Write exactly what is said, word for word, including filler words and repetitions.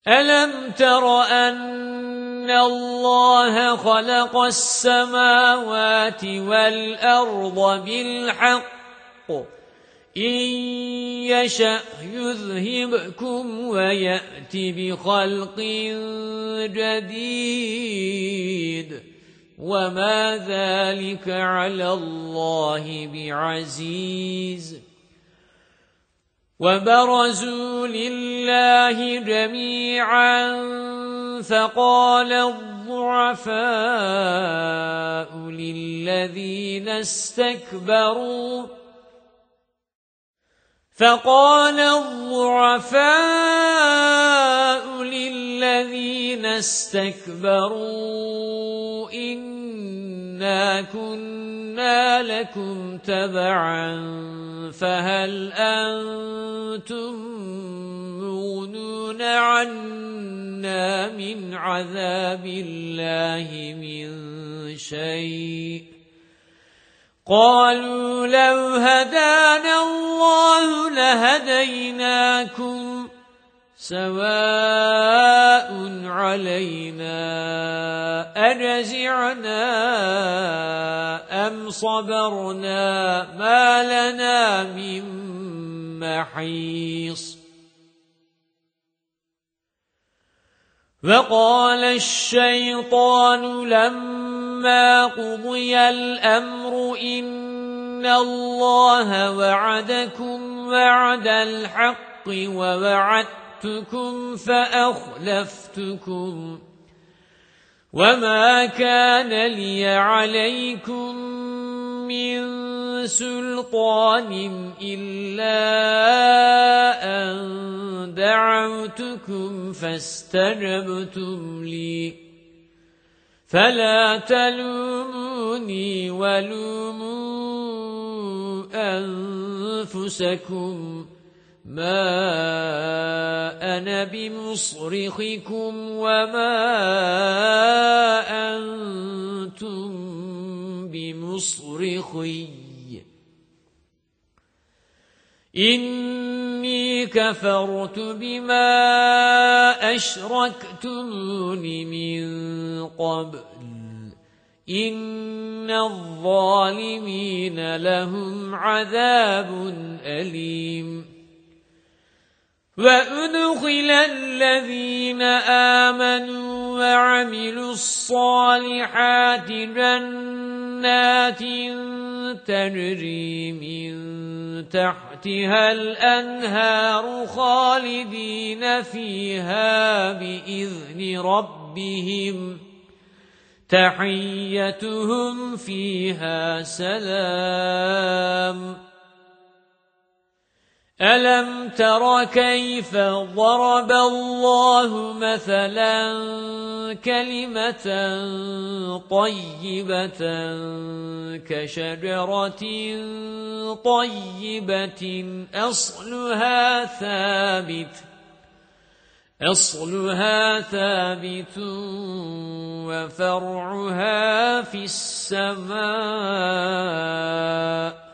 أَلَمْ تَرَ أَنَّ اللَّهَ خَلَقَ السَّمَاوَاتِ وَالْأَرْضَ بِالْحَقِّ إِنْ يَشَأْ يُذْهِبْكُمْ وَيَأْتِ بِخَلْقٍ جَدِيدٍ وَمَا ذَلِكَ عَلَى اللَّهِ بِعَزِيزٍ وَبَرَزُوا لِلَّهِ جَمِيعًا فَقَالَ الضُّعَفَاءُ لِلَّذِينَ اسْتَكْبَرُوا فَقَالَ الضُّعَفَاءُ لِلَّذِينَ اسْتَكْبَرُوا إِنَّا كُنَّا لَكُمْ تَبَعًا فَهَلْ أَنْتُمْ مُغْنُونَ عَنَّا مِنْ عَذَابِ اللَّهِ مِنْ شَيْءٍ قَالُوا لَوْ هَدَانَا اللَّهُ لَهَدَيْنَاكُمْ سَوَاءٌ عَلَيْنَا أَجَزِعْنَا أَمْ صَبَرْنَا مَا لَنَا مِنْ مَحِيصٍ وَقَالَ الشَّيْطَانُ لَمَّا قُضِيَ الْأَمْرُ إِنَّ اللَّهَ وَعَدَكُمْ وَعْدَ الْحَقِّ وَوَعَدتُّكُمْ فَأَخْلَفْتُكُمْ وَمَا كَانَ لِيَ عَلَيْكُمْ مِنْ سُلْطَانٍ إِلَّا أَنْ دَعَوْتُكُمْ فَاسْتَجَبْتُمْ لِي فَلَا تَلُومُونِي وَلُومُوا أَنفُسَكُمْ مَا أَنَا بِمُصْرِخِكُمْ وَمَا أَنْتُمْ بِمُصْرِخِيَّ إِنِّي كَفَرْتُ بِمَا أَشْرَكْتُمُونِ مِنْ قَبْلُ إِنَّ الظَّالِمِينَ لَهُمْ عَذَابٌ أَلِيمٌ وَأُدْخِلَ الَّذِينَ آمَنُوا وَعَمِلُوا الصَّالِحَاتِ جَنَّاتٍ تَجْرِي مِنْ تَحْتِهَا الْأَنْهَارُ خَالِدِينَ فِيهَا بِإِذْنِ رَبِّهِمْ تَحِيَّتُهُمْ فِيهَا سَلَامٌ أَلَمْ تَرَ كَيْفَ ضَرَبَ اللَّهُ مَثَلًا كَلِمَةً طَيِّبَةً كَشَجَرَةٍ طَيِّبَةٍ أَصْلُهَا ثَابِتٌ أَصْلُهَا ثَابِتٌ وَفَرْعُهَا فِي السَّمَاءِ